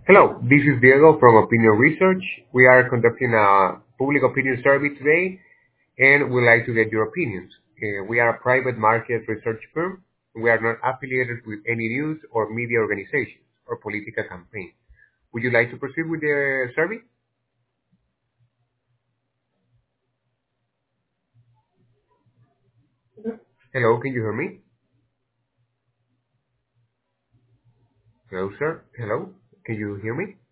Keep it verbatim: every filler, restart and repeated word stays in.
Hello, this is Diego from Opinion Research. We are conducting a public opinion survey today, and we'd like to get your opinions. Uh, we are a private market research firm. We are not affiliated with any news or media organizations or political campaigns. Would you like to proceed with the survey? Hello, can you hear me? Hello, sir. Hello, can you hear me?